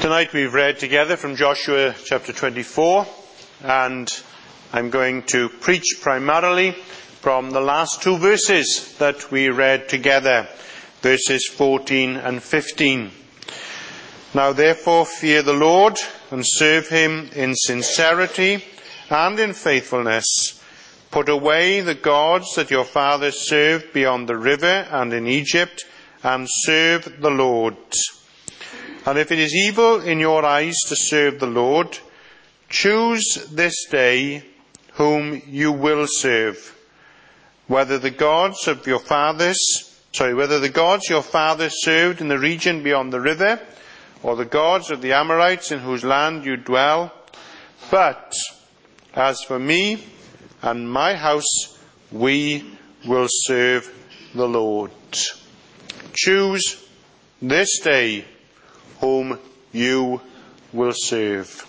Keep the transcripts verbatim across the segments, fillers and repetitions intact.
Tonight we've read together from Joshua chapter twenty-four, and I'm going to preach primarily from the last two verses that we read together, verses fourteen and fifteen. Now therefore fear the Lord and serve him in sincerity and in faithfulness. Put away the gods that your fathers served beyond the river and in Egypt, and serve the Lord. And if it is evil in your eyes to serve the Lord, choose this day whom you will serve, whether the gods of your fathers, sorry, whether the gods your fathers served in the region beyond the river, or the gods of the Amorites in whose land you dwell. But as for me and my house, we will serve the Lord. Choose this day whom you will serve.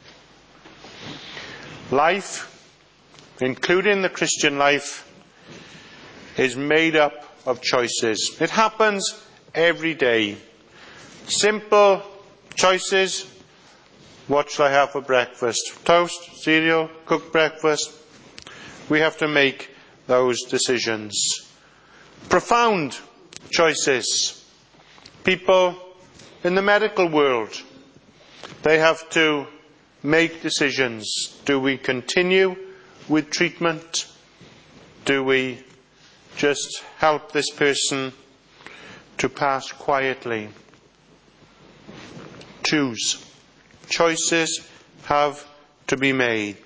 Life, including the Christian life, is made up of choices. It happens every day. Simple choices. What shall I have for breakfast? Toast, cereal, cooked breakfast. We have to make those decisions. Profound choices. People in the medical world, they have to make decisions. Do we continue with treatment? Do we just help this person to pass quietly? Choose. Choices have to be made.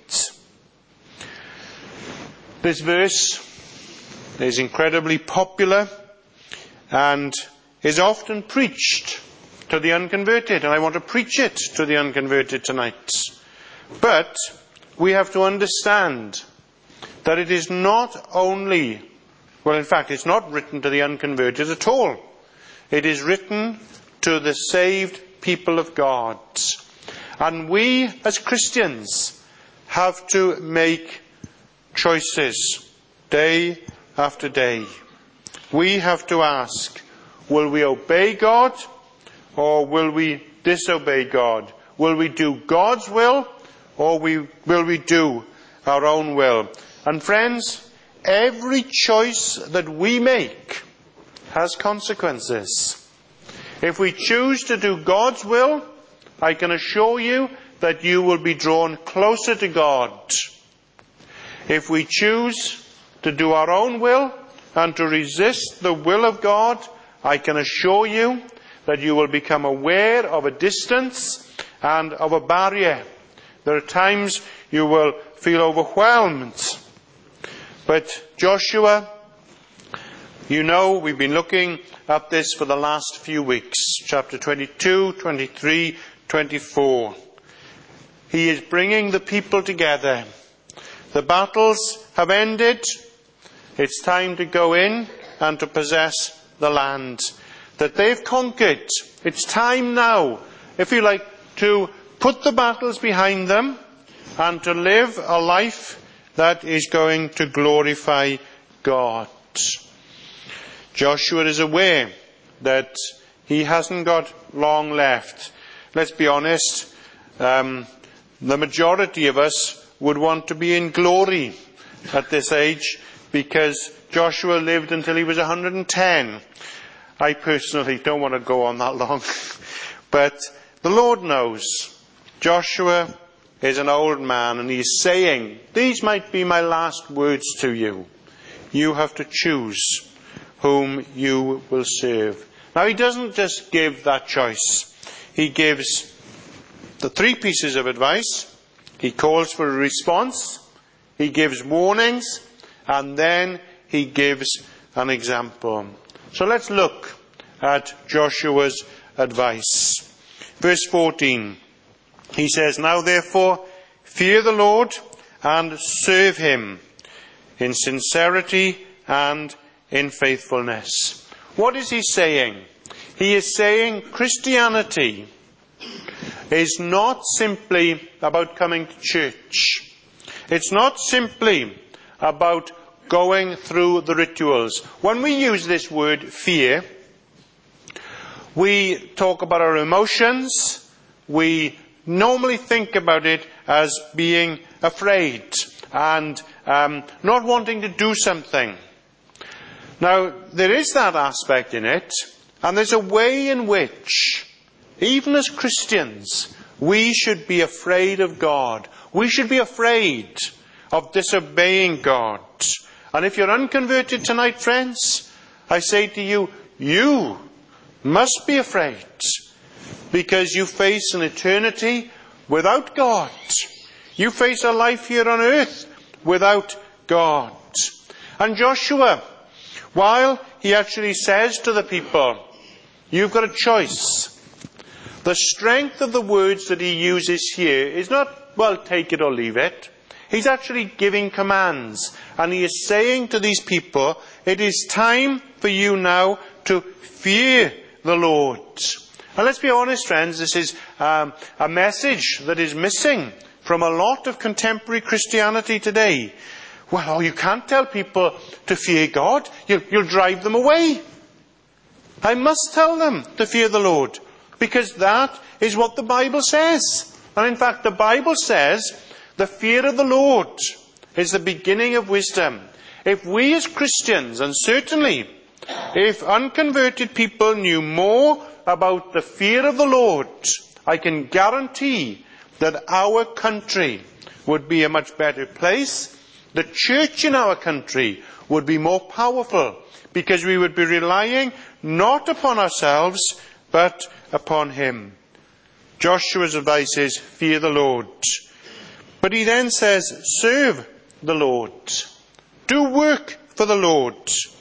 This verse is incredibly popular and is often preached to the unconverted, and I want to preach it to the unconverted tonight. But we have to understand that it is not only, well in fact it's not written to the unconverted at all. It is written to the saved people of God. And we as Christians have to make choices day after day. We have to ask, will we obey God or will we disobey God? Will we do God's will or we, will we do our own will? And friends, every choice that we make has consequences. If we choose to do God's will, I can assure you that you will be drawn closer to God. If we choose to do our own will and to resist the will of God, I can assure you that you will become aware of a distance and of a barrier. There are times you will feel overwhelmed. But Joshua, you know, we've been looking at this for the last few weeks. Chapter twenty-two, twenty-three, twenty-four. He is bringing the people together. The battles have ended. It's time to go in and to possess the land that they've conquered. It's time now, if you like, to put the battles behind them and to live a life that is going to glorify God. Joshua is aware that he hasn't got long left. Let's be honest, um, the majority of us would want to be in glory at this age because Joshua lived until he was one hundred and ten. I personally don't want to go on that long. But the Lord knows. Joshua is an old man and he's saying, these might be my last words to you. You have to choose whom you will serve. Now he doesn't just give that choice. He gives the three pieces of advice. He calls for a response. He gives warnings. And then he gives an example. So let's look at Joshua's advice. Verse fourteen. He says, now therefore fear the Lord and serve him in sincerity and in faithfulness. What is he saying? He is saying Christianity is not simply about coming to church. It's not simply about going through the rituals. When we use this word fear, we talk about our emotions, we normally think about it as being afraid and um, not wanting to do something. Now, there is that aspect in it, and there's a way in which, even as Christians, we should be afraid of God. We should be afraid of disobeying God. And if you're unconverted tonight, friends, I say to you, you must be afraid, because you face an eternity without God. You face a life here on earth without God. And Joshua, while he actually says to the people, you've got a choice, the strength of the words that he uses here is not, well, take it or leave it. He's actually giving commands. And he is saying to these people, it is time for you now to fear the Lord. And let's be honest, friends, this is um, a message that is missing from a lot of contemporary Christianity today. Well, you can't tell people to fear God. You'll, you'll drive them away. I must tell them to fear the Lord, because that is what the Bible says. And in fact, the Bible says the fear of the Lord is the beginning of wisdom. If we as Christians, and certainly if unconverted people knew more about the fear of the Lord, I can guarantee that our country would be a much better place. The church in our country would be more powerful, because we would be relying not upon ourselves, but upon Him. Joshua's advice is, fear the Lord. But he then says, serve the Lord. Do work for the Lord.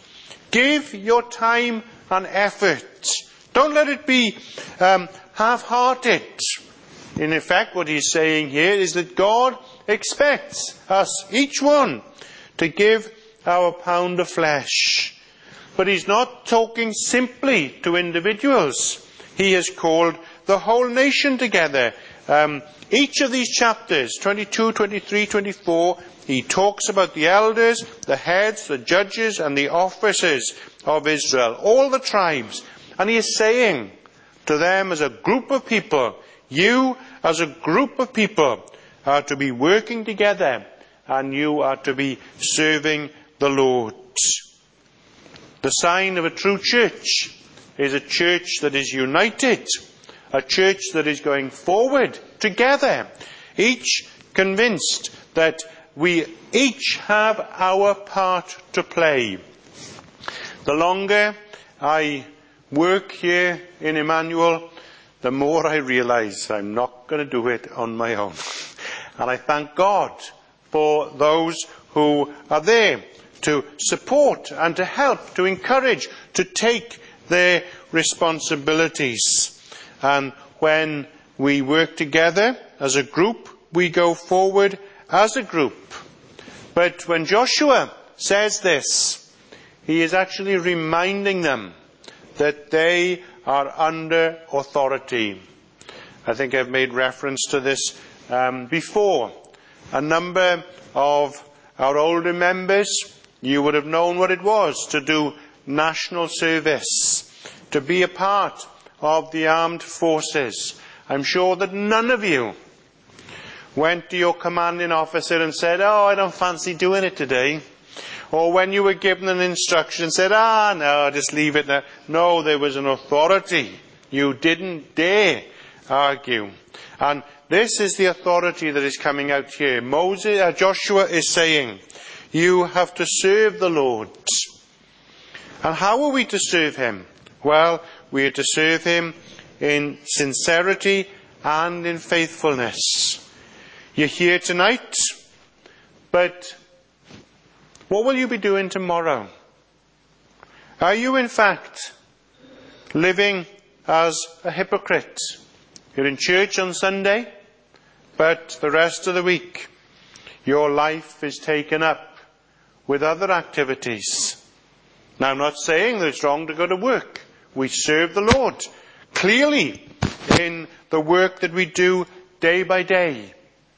Give your time and effort. Don't let it be um, half-hearted. In effect, what he's saying here is that God expects us, each one, to give our pound of flesh. But he's not talking simply to individuals. He has called the whole nation together. Um, each of these chapters, twenty-two, twenty-three, twenty-four, he talks about the elders, the heads, the judges, and the officers of Israel, all the tribes. And he is saying to them as a group of people, you as a group of people are to be working together, and you are to be serving the Lord. The sign of a true church is a church that is united, a church that is going forward together, each convinced that we each have our part to play. The longer I work here in Emmanuel, the more I realise I'm not going to do it on my own. And I thank God for those who are there to support and to help, to encourage, to take their responsibilities. And when we work together as a group, we go forward as a group. But when Joshua says this, he is actually reminding them that they are under authority. I think I've made reference to this um, before. A number of our older members, you would have known what it was to do national service, to be a part of the armed forces. I'm sure that none of you went to your commanding officer and said, oh, I don't fancy doing it today. Or when you were given an instruction, said, ah, no, just leave it there. No, there was an authority. You didn't dare argue. And this is the authority that is coming out here. Moses, uh, Joshua is saying, you have to serve the Lord. And how are we to serve Him? Well, we are to serve Him in sincerity and in faithfulness. You're here tonight, but what will you be doing tomorrow? Are you in fact living as a hypocrite? You're in church on Sunday, but the rest of the week your life is taken up with other activities. Now, I'm not saying that it's wrong to go to work. We serve the Lord clearly in the work that we do day by day.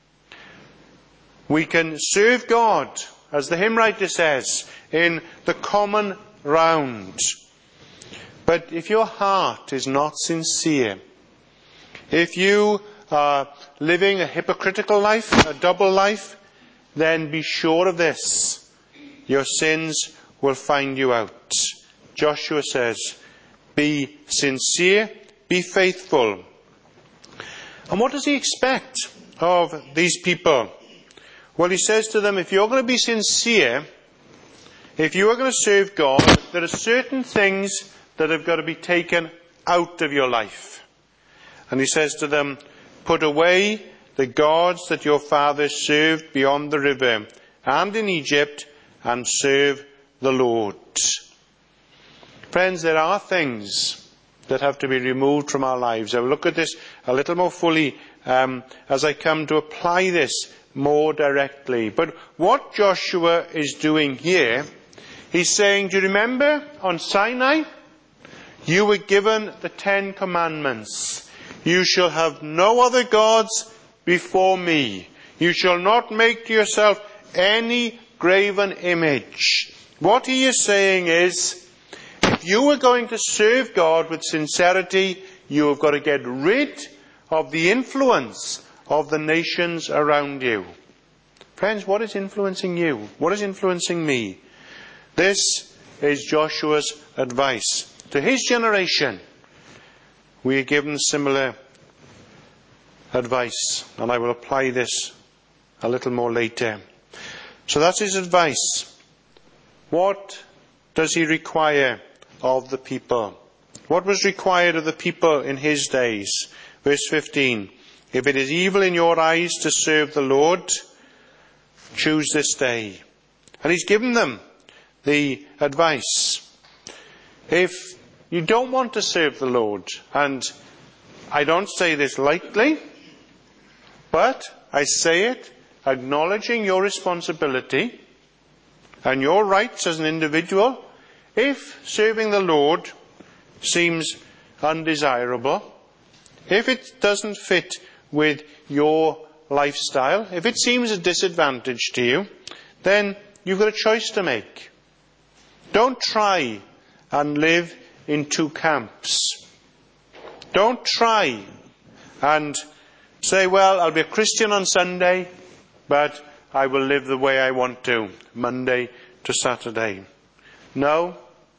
We can serve God, as the hymn writer says, in the common round. But if your heart is not sincere, If you are living a hypocritical life, a double life, then be sure of this: your sins will find you out. Joshua says, be sincere, be faithful. And what does he expect of these people? Well, he says to them, if you're going to be sincere, if you are going to serve God, there are certain things that have got to be taken out of your life. And he says to them, put away the gods that your fathers served beyond the river and in Egypt, and serve the Lord. Friends, there are things that have to be removed from our lives. I'll look at this a little more fully um, as I come to apply this more directly. But what Joshua is doing here, he's saying, do you remember on Sinai? You were given the Ten Commandments. You shall have no other gods before me. You shall not make to yourself any graven image. What he is saying is, if you are going to serve God with sincerity, you have got to get rid of the influence of the nations around you. Friends, what is influencing you? What is influencing me? This is Joshua's advice. To his generation, we are given similar advice, and I will apply this a little more later. So that's his advice. What does he require of the people? What was required of the people in his days? Verse fifteen, if it is evil in your eyes to serve the Lord, choose this day. And he's given them the advice. If you don't want to serve the Lord, and I don't say this lightly, but I say it acknowledging your responsibility and your rights as an individual, if serving the Lord seems undesirable, if it doesn't fit with your lifestyle, if it seems a disadvantage to you, then you've got a choice to make. Don't try and live in two camps. Don't try and say, well, I'll be a Christian on Sunday, but I will live the way I want to, Monday to Saturday. No.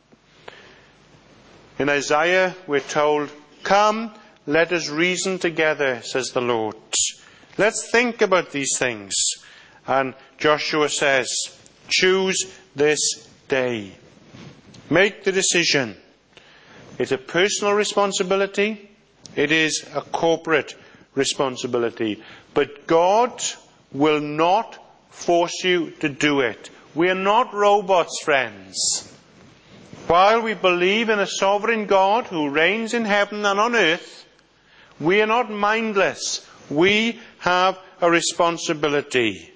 In Isaiah, we're told, come, let us reason together, says the Lord. Let's think about these things. And Joshua says, choose this day. Make the decision. It's a personal responsibility. It is a corporate responsibility. But God will not force you to do it. We are not robots, friends. While we believe in a sovereign God who reigns in heaven and on earth, we are not mindless. We have a responsibility.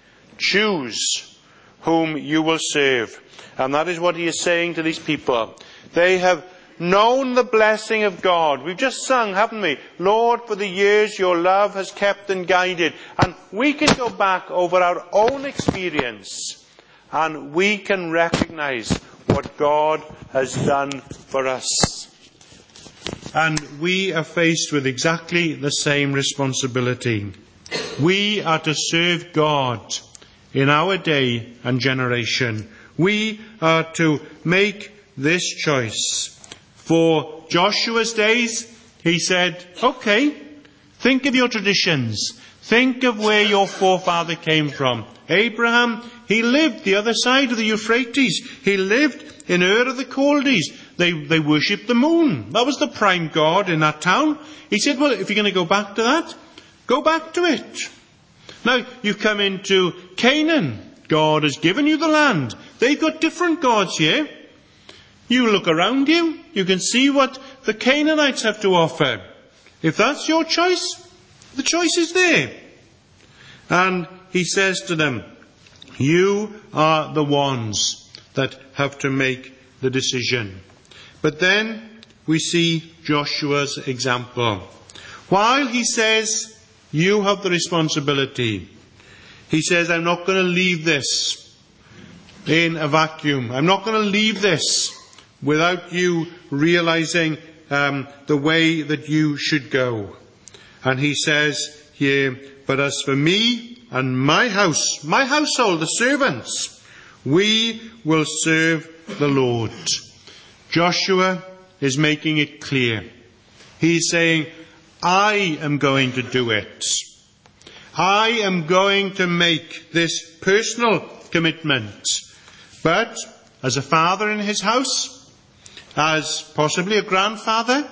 Choose whom you will serve. And that is what he is saying to these people. They have known the blessing of God. We've just sung, haven't we? Lord, for the years your love has kept and guided. And we can go back over our own experience and we can recognize what God has done for us. And we are faced with exactly the same responsibility. We are to serve God in our day and generation. We are to make this choice. For Joshua's days, he said, okay, think of your traditions. Think of where your forefather came from. Abraham, he lived the other side of the Euphrates. He lived in Ur of the Chaldees. They, they worshipped the moon. That was the prime god in that town. He said, well, if you're going to go back to that, go back to it. Now, you've come into Canaan. God has given you the land. They've got different gods here. You look around you, you can see what the Canaanites have to offer. If that's your choice, the choice is there. And he says to them, you are the ones that have to make the decision. But then we see Joshua's example. While he says, you have the responsibility, he says, I'm not going to leave this in a vacuum. I'm not going to leave this without you realizing um, the way that you should go. And he says here, but as for me and my house, my household, the servants, we will serve the Lord. Joshua is making it clear. He's saying, I am going to do it. I am going to make this personal commitment. But as a father in his house, as possibly a grandfather,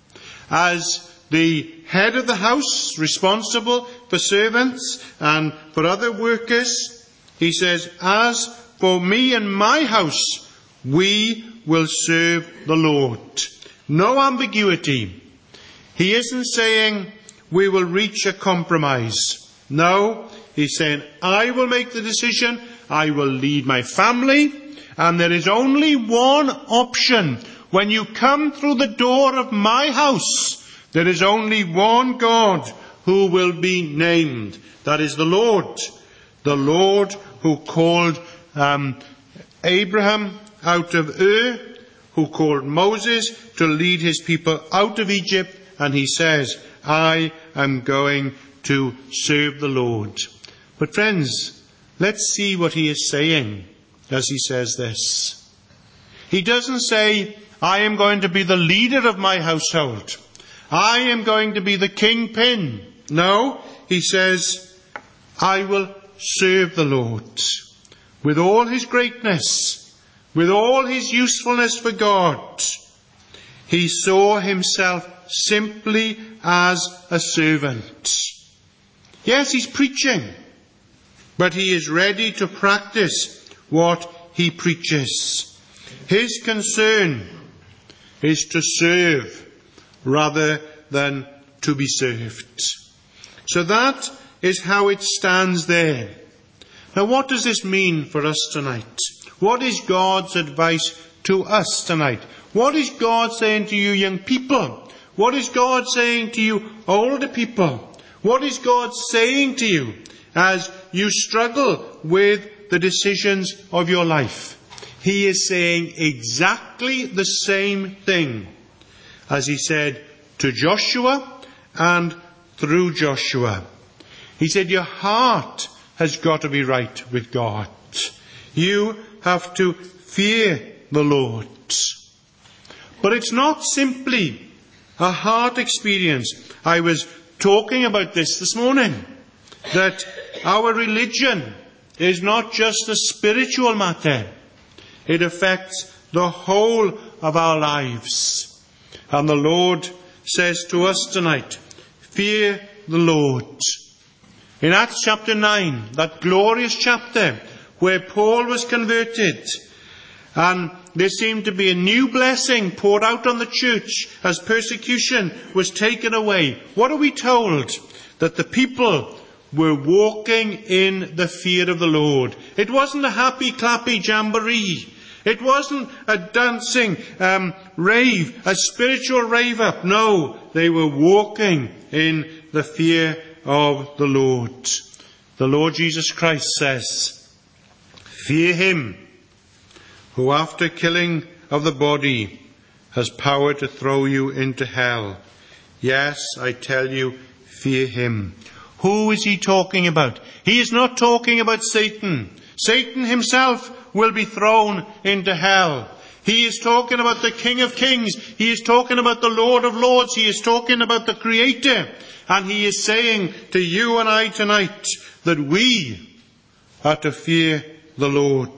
as the head of the house, responsible for servants and for other workers, he says, as for me and my house, we will serve the Lord. No ambiguity. He isn't saying we will reach a compromise. No, he's saying, I will make the decision, I will lead my family, and there is only one option. When you come through the door of my house, there is only one God who will be named. That is the Lord. The Lord who called um, Abraham out of Ur, who called Moses to lead his people out of Egypt, and he says, I am going to serve the Lord. But friends, let's see what he is saying as he says this. He doesn't say, I am going to be the leader of my household. I am going to be the kingpin. No, he says, I will serve the Lord. With all his greatness, with all his usefulness for God, he saw himself simply as a servant. Yes, he's preaching, but he is ready to practice what he preaches. His concern is to serve rather than to be served. So that is how it stands there. Now, what does this mean for us tonight? What is God's advice to us tonight? What is God saying to you young people? What is God saying to you older people? What is God saying to you as you struggle with the decisions of your life? He is saying exactly the same thing as he said to Joshua and through Joshua. He said, your heart has got to be right with God. You have to fear the Lord. But it's not simply a heart experience. I was talking about this this morning, that our religion is not just a spiritual matter. It affects the whole of our lives. And the Lord says to us tonight, fear the Lord. In Acts chapter nine, that glorious chapter where Paul was converted, and there seemed to be a new blessing poured out on the church as persecution was taken away. What are we told? That the people were walking in the fear of the Lord. It wasn't a happy clappy jamboree. It wasn't a dancing um, rave, a spiritual rave up. No, they were walking in the fear of the Lord. The Lord Jesus Christ says, fear him who after killing of the body has power to throw you into hell. Yes, I tell you, fear him. Who is he talking about? He is not talking about Satan. Satan himself will be thrown into hell. He is talking about the King of Kings. He is talking about the Lord of Lords. He is talking about the Creator. And he is saying to you and I tonight that we are to fear the Lord.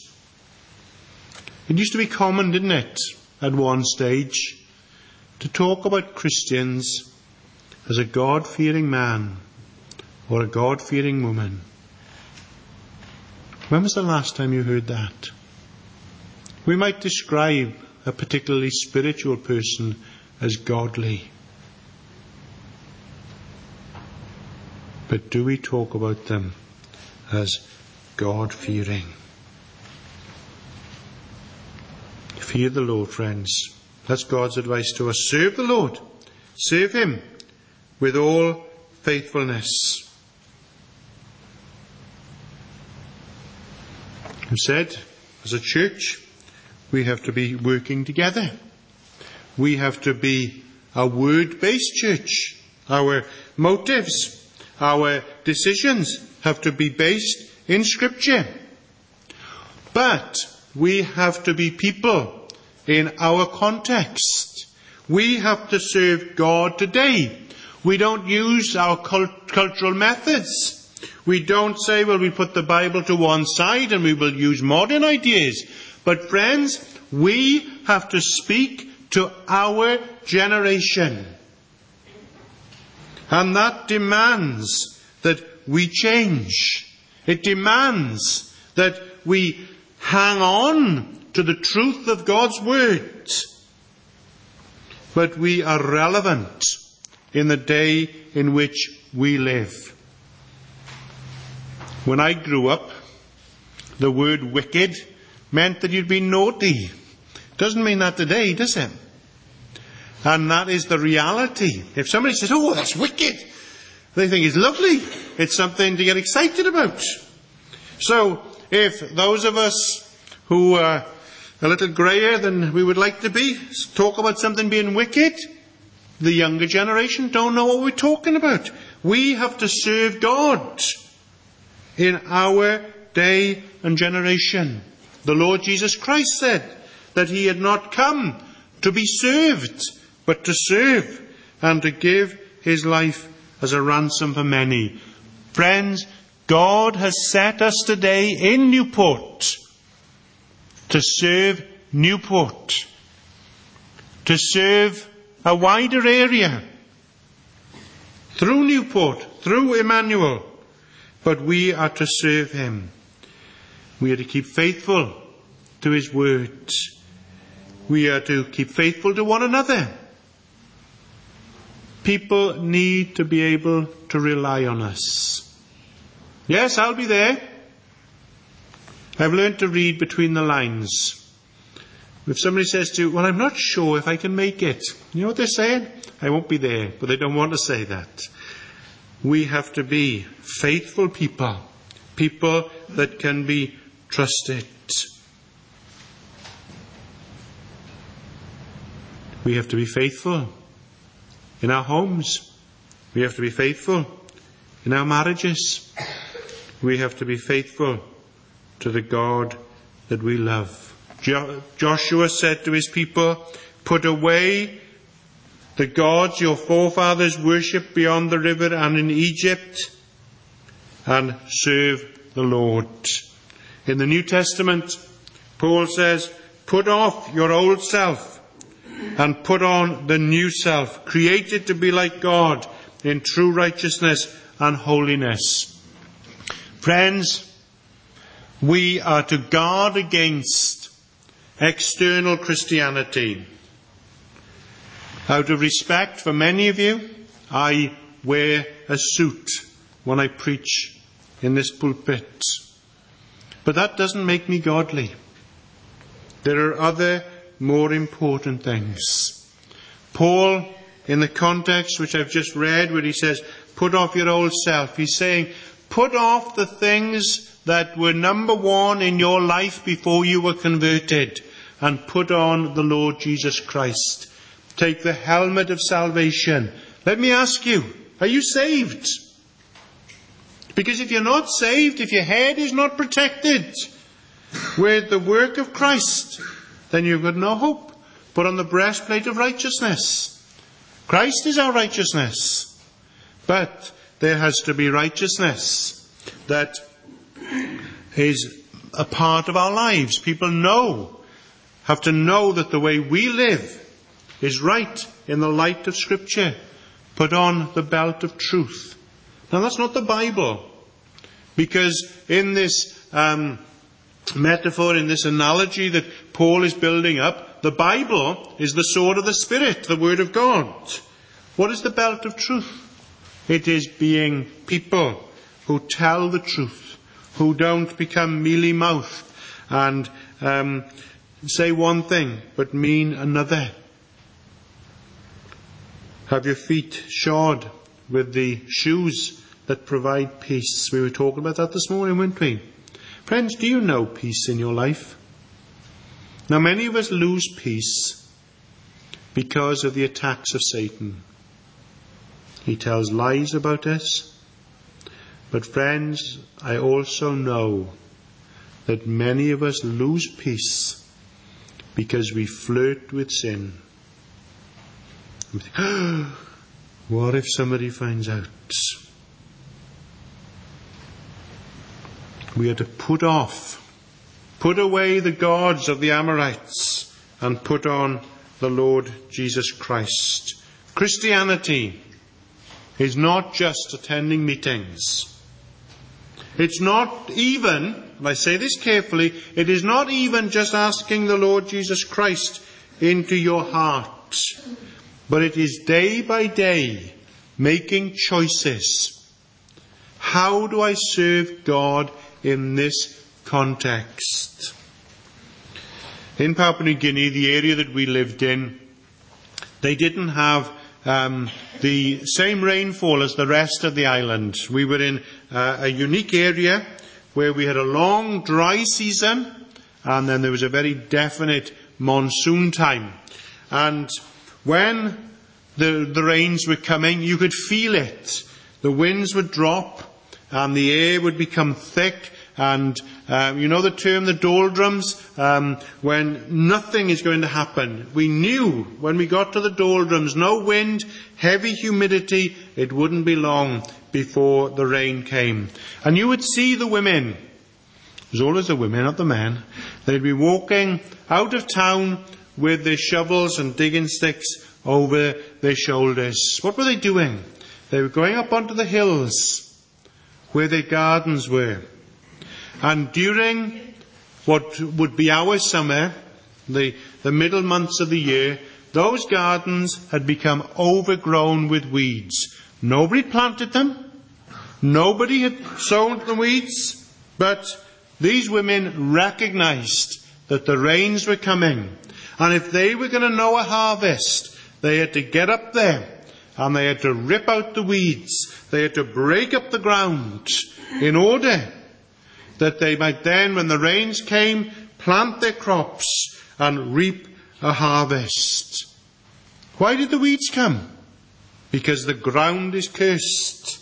It used to be common, didn't it, at one stage, to talk about Christians as a God-fearing man or a God-fearing woman. When was the last time you heard that? We might describe a particularly spiritual person as godly. But do we talk about them as God-fearing? Fear the Lord, friends. That's God's advice to us. Serve the Lord. Serve him with all faithfulness. I've said, as a church, we have to be working together. We have to be a word-based church. Our motives, our decisions have to be based in Scripture. But we have to be people in our context. We have to serve God today. We don't use our cult- cultural methods. We don't say, well, we put the Bible to one side and we will use modern ideas. But friends, we have to speak to our generation. And that demands that we change. It demands that we hang on to the truth of God's Word. But we are relevant in the day in which we live. When I grew up, the word wicked meant that you'd been naughty. Doesn't mean that today, does it? And that is the reality. If somebody says, oh, that's wicked, they think it's lovely. It's something to get excited about. So, if those of us who are a little greyer than we would like to be talk about something being wicked, the younger generation don't know what we're talking about. We have to serve God in our day and generation. The Lord Jesus Christ said that he had not come to be served, but to serve and to give his life as a ransom for many. Friends, God has set us today in Newport to serve Newport, to serve a wider area through Newport, through Emmanuel. But we are to serve him. We are to keep faithful to his word. We are to keep faithful to one another. People need to be able to rely on us. Yes, I'll be there. I've learned to read between the lines. If somebody says to you, well, I'm not sure if I can make it. You know what they're saying? I won't be there, but they don't want to say that. We have to be faithful people, people that can be trusted. We have to be faithful in our homes. We have to be faithful in our marriages. We have to be faithful to the God that we love. Jo- Joshua said to his people, put away the gods your forefathers worshipped beyond the river and in Egypt, and serve the Lord. In the New Testament, Paul says, put off your old self and put on the new self, created to be like God in true righteousness and holiness. Friends, we are to guard against external Christianity. Out of respect for many of you, I wear a suit when I preach in this pulpit. But that doesn't make me godly. There are other more important things. Paul, in the context which I've just read, where he says, put off your old self, he's saying, put off the things that were number one in your life before you were converted, and put on the Lord Jesus Christ. Take the helmet of salvation. Let me ask you, are you saved? Because if you're not saved, if your head is not protected with the work of Christ, then you've got no hope. Put on the breastplate of righteousness. Christ is our righteousness. But there has to be righteousness that is a part of our lives. People know, have to know that the way we live is right in the light of Scripture. Put on the belt of truth. Now that's not the Bible. Because in this um, metaphor, in this analogy that Paul is building up, the Bible is the sword of the Spirit, the Word of God. What is the belt of truth? It is being people who tell the truth, who don't become mealy-mouthed and um, say one thing but mean another. Have your feet shod with the shoes that provide peace. We were talking about that this morning, weren't we? Friends, do you know peace in your life? Now, many of us lose peace because of the attacks of Satan. He tells lies about us. But friends, I also know that many of us lose peace because we flirt with sin. We think, oh, what if somebody finds out? We are to put off, put away the gods of the Amorites and put on the Lord Jesus Christ. Christianity is not just attending meetings. It's not even, and I say this carefully, it is not even just asking the Lord Jesus Christ into your heart, but it is day by day making choices. How do I serve God in this context? In Papua New Guinea, the area that we lived in, they didn't have Um, the same rainfall as the rest of the island. We were in uh, a unique area where we had a long dry season and then there was a very definite monsoon time. And when the, the rains were coming, you could feel it. The winds would drop and the air would become thick. And um, you know the term, the doldrums, um, when nothing is going to happen. We knew when we got to the doldrums, no wind, heavy humidity, it wouldn't be long before the rain came. And you would see the women, it was always the women, not the men, they'd be walking out of town with their shovels and digging sticks over their shoulders. What were they doing? They were going up onto the hills where their gardens were. And during what would be our summer, the, the middle months of the year, those gardens had become overgrown with weeds. Nobody planted them. Nobody had sown the weeds. But these women recognized that the rains were coming. And if they were going to know a harvest, they had to get up there and they had to rip out the weeds. They had to break up the ground in order that they might then, when the rains came, plant their crops and reap a harvest. Why did the weeds come? Because the ground is cursed.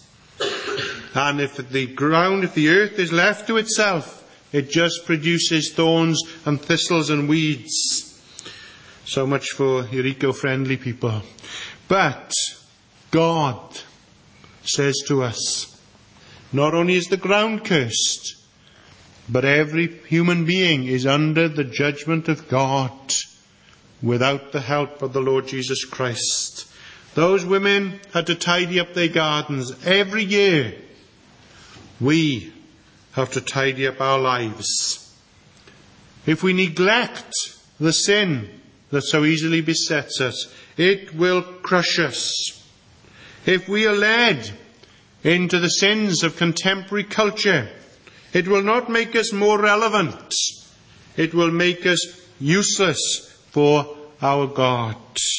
And if the ground, if the earth is left to itself, it just produces thorns and thistles and weeds. So much for your eco-friendly people. But God says to us, not only is the ground cursed, but every human being is under the judgment of God without the help of the Lord Jesus Christ. Those women had to tidy up their gardens every year. We have to tidy up our lives. If we neglect the sin that so easily besets us, it will crush us. If we are led into the sins of contemporary culture, it will not make us more relevant. It will make us useless for our God.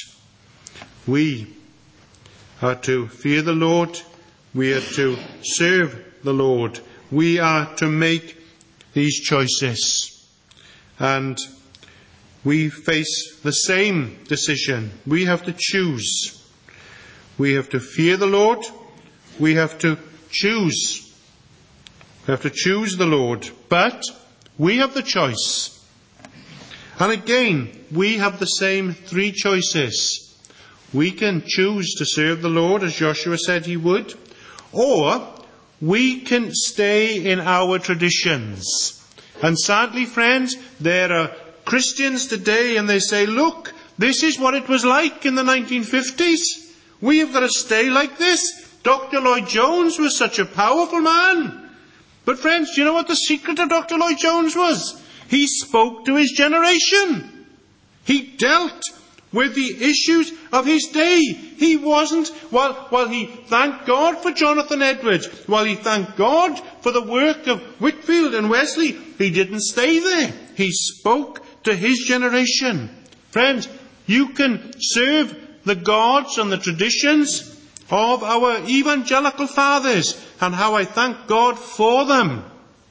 We are to fear the Lord. We are to serve the Lord. We are to make these choices. And we face the same decision. We have to choose. We have to fear the Lord. We have to choose. We have to choose the Lord. But we have the choice. And again, we have the same three choices. We can choose to serve the Lord as Joshua said he would, or we can stay in our traditions. And sadly, friends, there are Christians today and they say, look, this is what it was like in the nineteen fifties. We have got to stay like this. Doctor Lloyd Jones was such a powerful man. But friends, do you know what the secret of Doctor Lloyd Jones was? He spoke to his generation. He dealt with the issues of his day. He wasn't, while, while he thanked God for Jonathan Edwards, while he thanked God for the work of Whitefield and Wesley, he didn't stay there. He spoke to his generation. Friends, you can serve the gods and the traditions of our evangelical fathers, and how I thank God for them.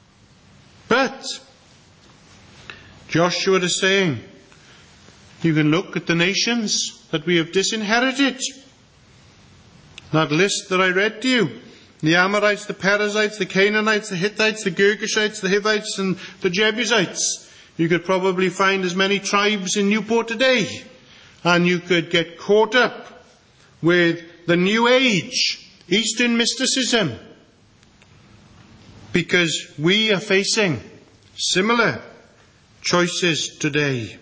But Joshua is saying, you can look at the nations that we have disinherited, That list that I read to you. The Amorites, the Perizzites, the Canaanites, the Hittites, the Girgashites, the Hivites and the Jebusites. You could probably find as many tribes in Newport today. And you could get caught up with the New Age, Eastern mysticism. Because we are facing similar choices today.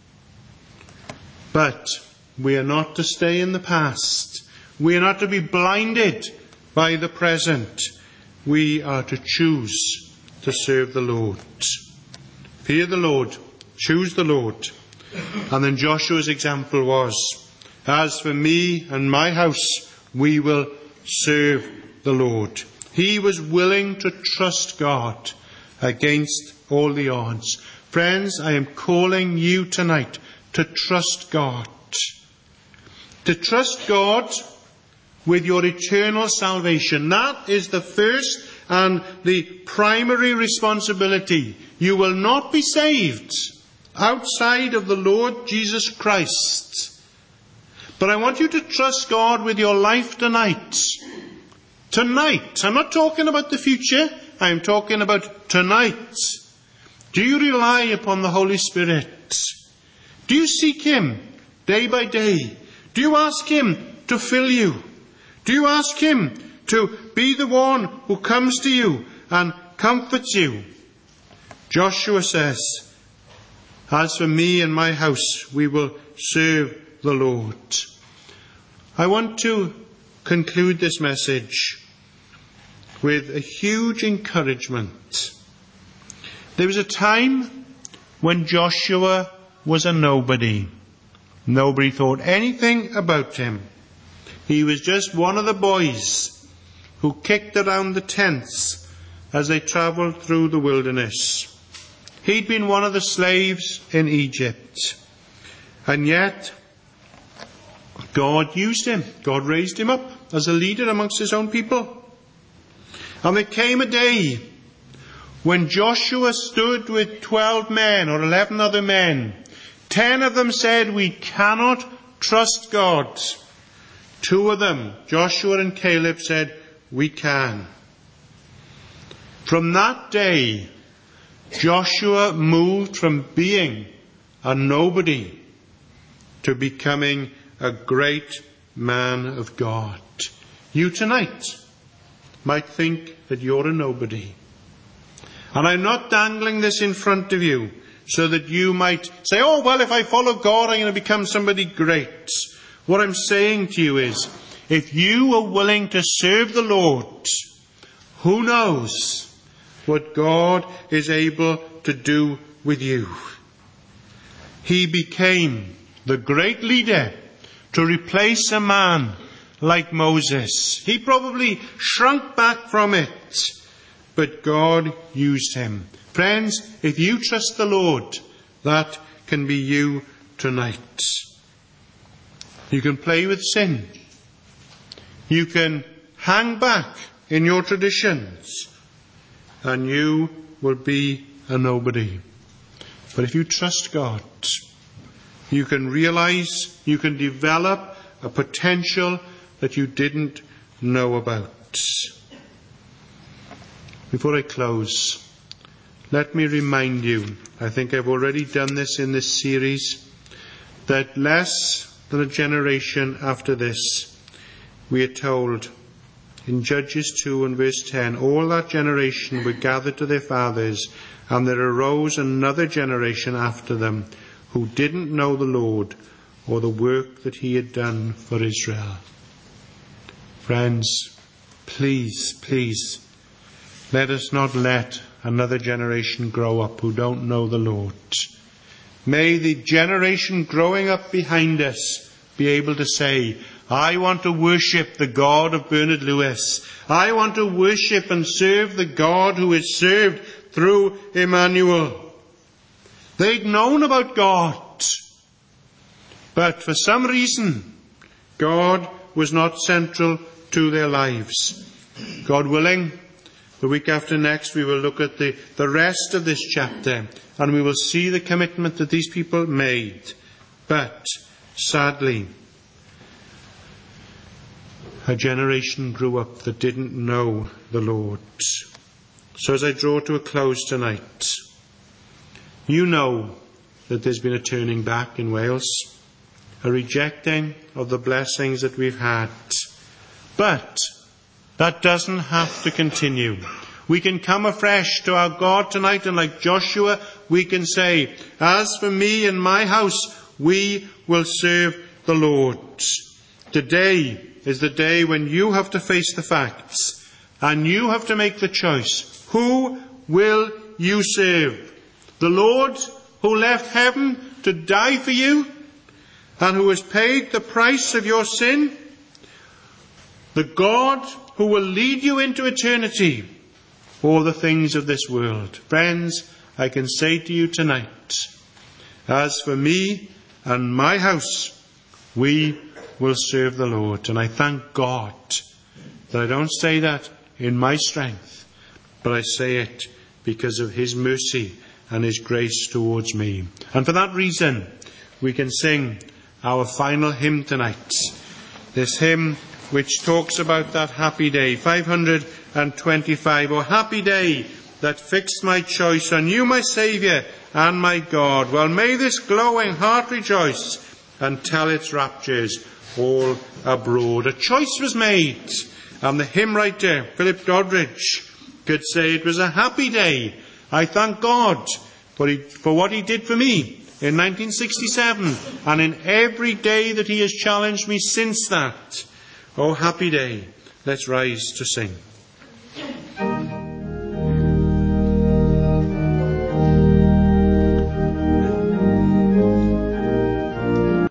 But we are not to stay in the past. We are not to be blinded by the present. We are to choose to serve the Lord. Fear the Lord. Choose the Lord. And then Joshua's example was, as for me and my house, we will serve the Lord. He was willing to trust God against all the odds. Friends, I am calling you tonight to trust God. To trust God with your eternal salvation. That is the first and the primary responsibility. You will not be saved outside of the Lord Jesus Christ. But I want you to trust God with your life tonight. Tonight. I'm not talking about the future. I'm talking about tonight. Do you rely upon the Holy Spirit? Do you seek Him day by day? Do you ask Him to fill you? Do you ask Him to be the one who comes to you and comforts you? Joshua says, as for me and my house, we will serve the Lord. I want to conclude this message with a huge encouragement. There was a time when Joshua was a nobody. Nobody thought anything about him. He was just one of the boys who kicked around the tents as they travelled through the wilderness. He'd been one of the slaves in Egypt. And yet, God used him. God raised him up as a leader amongst his own people. And there came a day when Joshua stood with twelve men or eleven other men. Ten of them said, we cannot trust God. Two of them, Joshua and Caleb, said, we can. From that day, Joshua moved from being a nobody to becoming a great man of God. You tonight might think that you're a nobody. And I'm not dangling this in front of you so that you might say, oh, well, if I follow God, I'm going to become somebody great. What I'm saying to you is, if you are willing to serve the Lord, who knows what God is able to do with you? He became the great leader to replace a man like Moses. He probably shrunk back from it, but God used him. Friends, if you trust the Lord, that can be you tonight. You can play with sin. You can hang back in your traditions, and you will be a nobody. But if you trust God, you can realize, you can develop a potential that you didn't know about. Before I close, let me remind you, I think I've already done this in this series, that less than a generation after this, we are told in Judges two and verse ten, all that generation were gathered to their fathers, and there arose another generation after them who didn't know the Lord or the work that He had done for Israel. Friends, please, please, let us not let another generation grow up who don't know the Lord. May the generation growing up behind us be able to say, I want to worship the God of Bernard Lewis. I want to worship and serve the God who is served through Emmanuel. They'd known about God, but for some reason, God was not central to their lives. God willing, the week after next we will look at the, the rest of this chapter, and we will see the commitment that these people made. But sadly, A generation grew up that didn't know the Lord. So as I draw to a close tonight, you know that there's been a turning back in Wales, a rejecting of the blessings that we've had. But that doesn't have to continue. We can come afresh to our God tonight, and like Joshua, we can say, as for me and my house, we will serve the Lord. Today is the day when you have to face the facts, and you have to make the choice. Who will you serve? The Lord who left heaven to die for you, and who has paid the price of your sin? The God who will lead you into eternity, or the things of this world? Friends, I can say to you tonight, as for me and my house, we will serve the Lord. And I thank God that I don't say that in my strength, but I say it because of His mercy and His grace towards me. And for that reason, we can sing our final hymn tonight. This hymn which talks about that happy day, five hundred twenty-five. O happy day that fixed my choice on you, my Saviour and my God. Well, may this glowing heart rejoice and tell its raptures all abroad. A choice was made, and the hymn writer, Philip Doddridge, could say it was a happy day. I thank God for, he, for what He did for me in nineteen sixty-seven, and in every day that He has challenged me since that. Oh, happy day. Let's rise to sing.